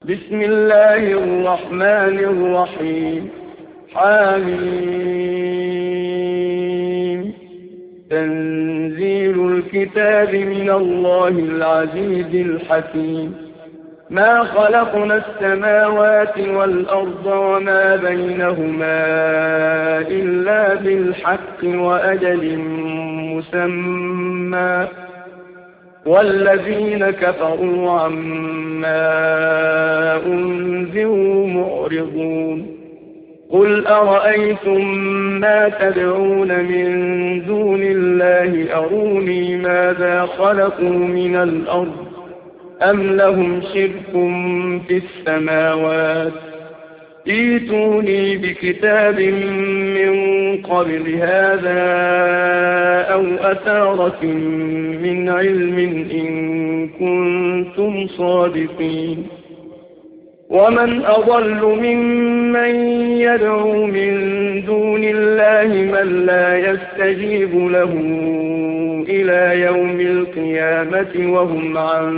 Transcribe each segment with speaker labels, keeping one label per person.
Speaker 1: بسم الله الرحمن الرحيم. حميم. تنزيل الكتاب من الله العزيز الحكيم. ما خلقنا السماوات والأرض وما بينهما إلا بالحق وأجل مسمى، والذين كفروا عما أنذروا معرضون. قل أرأيتم ما تدعون من دون الله أروني ماذا خلقوا من الأرض أم لهم شرك في السماوات، ائتوني بكتاب من قبل هذا أو أثارة من علم إن كنتم صادقين. ومن أضل ممن يدعو من دون الله من لا يستجيب له إلى يوم القيامة وهم عن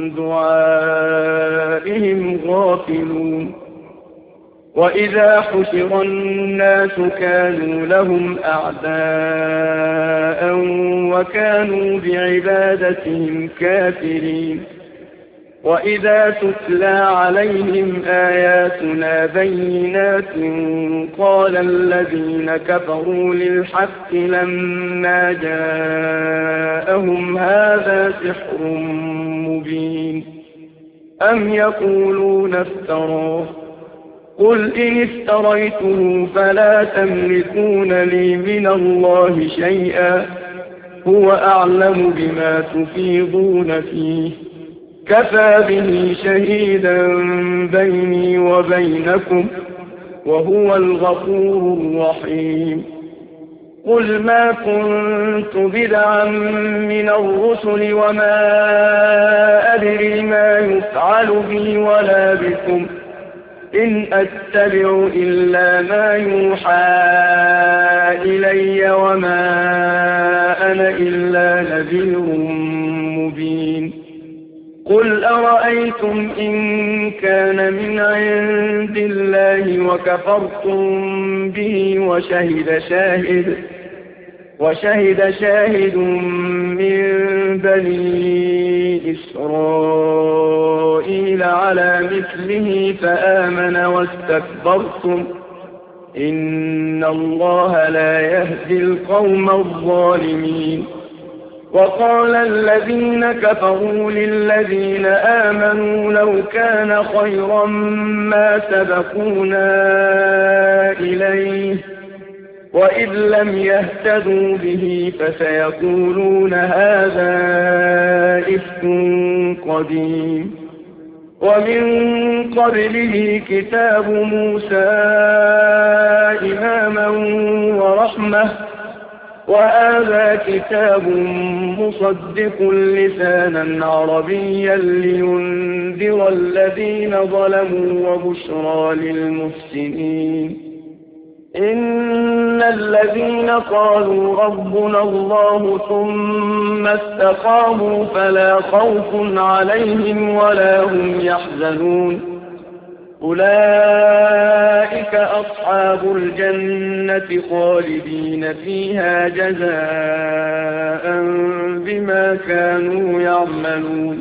Speaker 1: دعائهم غافلون. وإذا حشر الناس كانوا لهم أعداء وكانوا بعبادتهم كافرين. وإذا تتلى عليهم آياتنا بينات قال الذين كفروا للحق لما جاءهم هذا سحر مبين أم يقولون افتراه، قل إن افتريته فلا تملكون لي من الله شيئا، هو أعلم بما تفيضون فيه، كفى به شهيدا بيني وبينكم وهو الغفور الرحيم. قل ما كنت بدعا من الرسل وما أدري ما يفعل بي ولا بكم، إن أتبع إلا ما يوحى إلي وما أنا إلا نذير مبين. قل أرأيتم إن كان من عند الله وكفرتم به وشهد شاهد من بني إسرائيل على مثله فآمن واستكبرتم، إن الله لا يهدي القوم الظالمين. وقال الذين كفروا للذين آمنوا لو كان خيرا ما سبقونا إليه، وإذ لم يهتدوا به فسيقولون هذا إفك قديم. ومن قبله كتاب موسى إماما ورحمة، وهذا كتاب مصدق لسانا عربيا لينذر الذين ظلموا وبشرى للمحسنين. إن الذين قالوا ربنا الله ثم استقاموا فلا خوف عليهم ولا هم يحزنون، أولئك أصحاب الجنة خالدين فيها جزاء بما كانوا يعملون.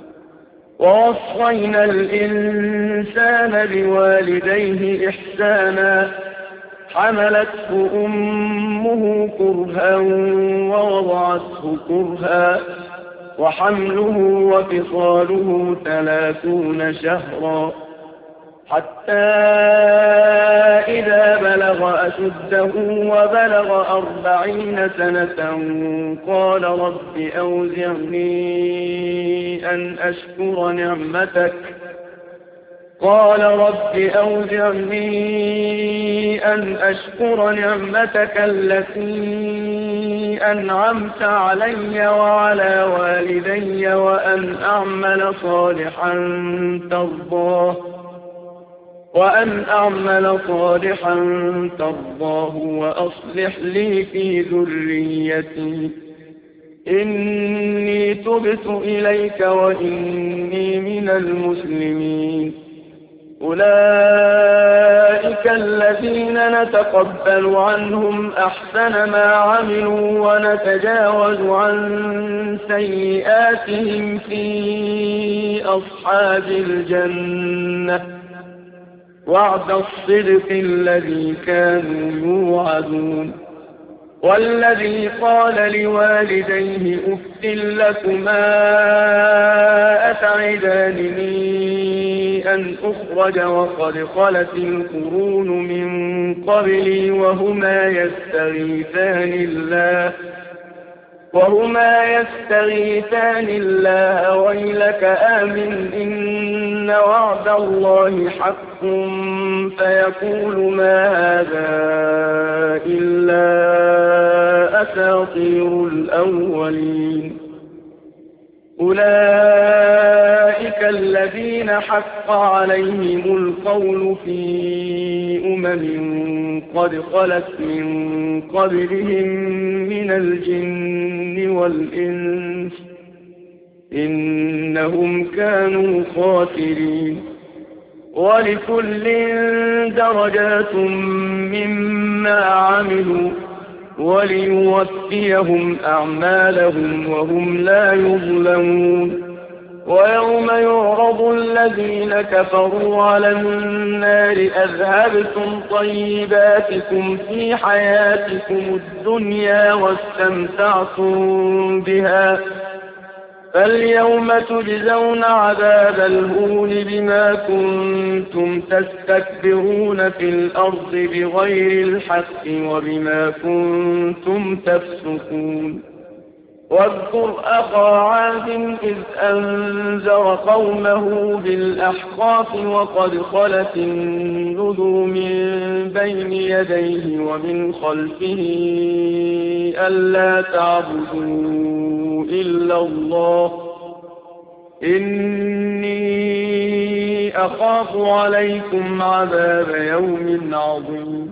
Speaker 1: ووصينا الإنسان بوالديه إحسانا، حملته أمه كرها ووضعته كرها، وحمله وفصاله 30 شهرا، حتى إذا بلغ أشده وبلغ 40 سنة قال رب أوزعني أن أشكر نعمتك التي أنعمت علي وعلى والدي وأن أعمل صالحا ترضاه وأصلح لي في ذريتي، إني تبت إليك وإني من المسلمين. أولئك الذين نتقبل عنهم أحسن ما عملوا ونتجاوز عن سيئاتهم في أصحاب الجنة وعد الصدق الذي كانوا يوعدون والذي قال لوالديه أف لكما أتعدانني أن أخرج وقد خلت القرون من قبلي وهما يستغيثان الله ويلك آمن إن وعد الله حق فيقول ما هذا إلا أساطير الأولين أولئك الذين حق عليهم القول في قد خلت من قبلهم من الجن والإنس إنهم كانوا خاسرين ولكل درجات مما عملوا وليوفيهم أعمالهم وهم لا يظلمون ويوم يعرض الذين كفروا على النار أذهبتم طيباتكم في حياتكم الدنيا واستمتعتم بها فاليوم تجزون عذاب الهون بما كنتم تستكبرون في الأرض بغير الحق وبما كنتم تفسقون واذكر أخا عاد إذ أنذر قومه بالأحقاف وقد خلت النذر من بين يديه ومن خلفه ألا تعبدوا إلا الله إني أخاف عليكم عذاب يوم عظيم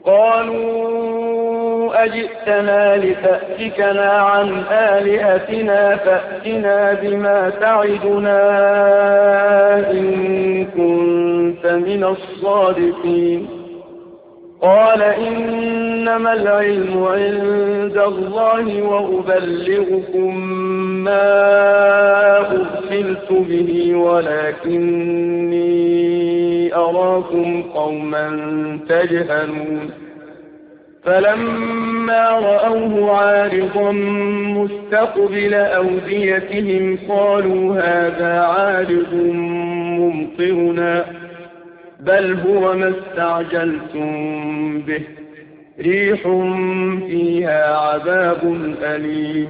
Speaker 1: قالوا أجئتنا لتأفكنا عن آلهتنا فأتنا بما تعدنا إن كنت من الصادقين قال إنما العلم عند الله وأبلغكم ما أرسلت به ولكني أراكم قوما تجهلون فلما رأوه عارضا مستقبل أوديتهم قالوا هذا عارض ممطرنا بل هو ما استعجلتم به ريح فيها عذاب أليم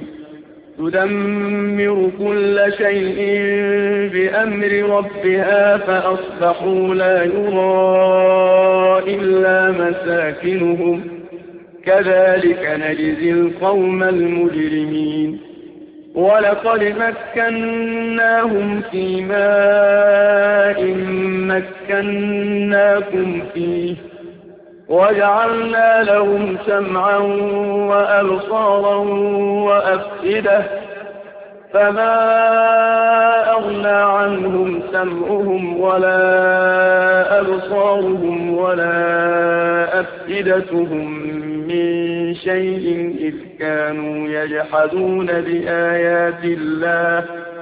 Speaker 1: تدمر كل شيء بأمر ربها فأصبحوا لا يرى إلا مساكنهم كذلك نجزي القوم المجرمين ولقد مكناهم في ماء مكناكم فيه وجعلنا لهم سمعا وأبصارا وأفئدة فما أغنى عنهم سمعهم ولا أبصارهم ولا أفئدتهم من شيء إذ كانوا يجحدون بآيات الله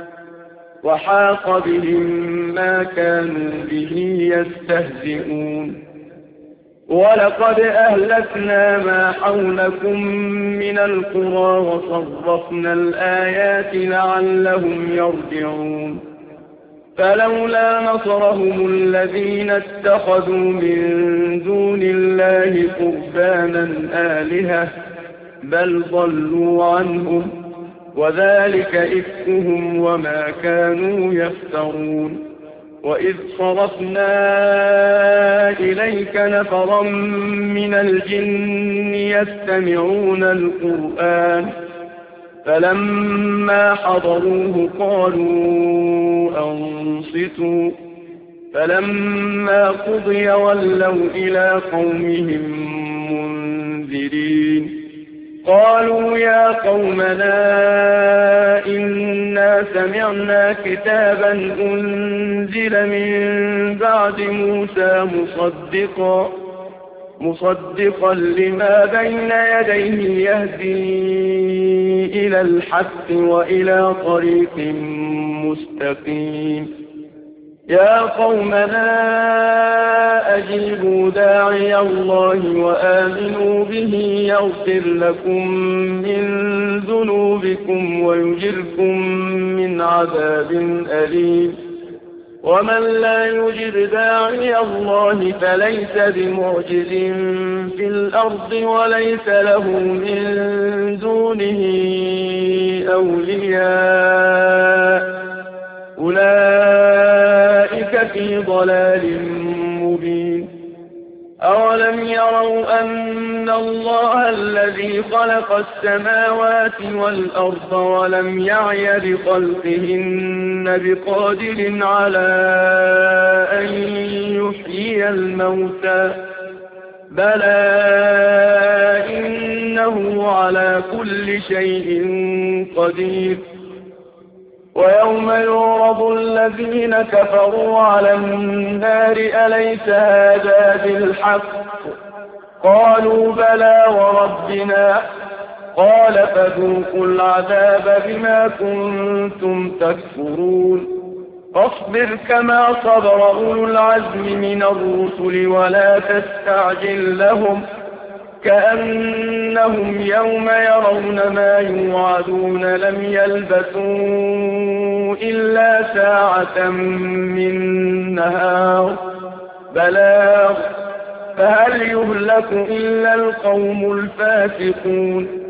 Speaker 1: وحاق بهم ما كانوا به يستهزئون ولقد أهلكنا ما حولكم من القرى وصرفنا الآيات لعلهم يرجعون فلولا نصرهم الذين اتخذوا من دون الله قربانا آلهة بل ضلوا عنهم وذلك إفكهم وما كانوا يفترون وإذ صرفنا إليك نفرا من الجن يستمعون القرآن فلما حضروه قالوا أنصتوا فلما قضي ولوا إلى قومهم منذرين قالوا يا قومنا إنا سمعنا كتابا أنزل من بعد موسى مصدقا لما بين يديه يهدي إلى الحق وإلى طريق مستقيم يا قومنا أجيبوا داعي الله وآمنوا به يغفر لكم من ذنوبكم ويجركم من عذاب أليم ومن لا يجب داعي الله فليس بمعجز في الأرض وليس له من دونه أولياء أولئك في ضلال مبين أولم يروا أن الله الذي خلق السماوات والأرض ولم يعي بخلقهن بقادر على أن يحيي الموتى بلى إنه على كل شيء قدير ويوم يعرض الذين كفروا على النار أليس هذا بالحق قالوا بلى وربنا قال فذوقوا العذاب بما كنتم تكفرون فاصبر كما صبر أولو العزم من الرسل ولا تستعجل لهم كأنهم يوم يرون ما يوعدون لم يلبثوا إلا ساعة من نهار بلاغ فهل يهلك إلا القوم الفاسقون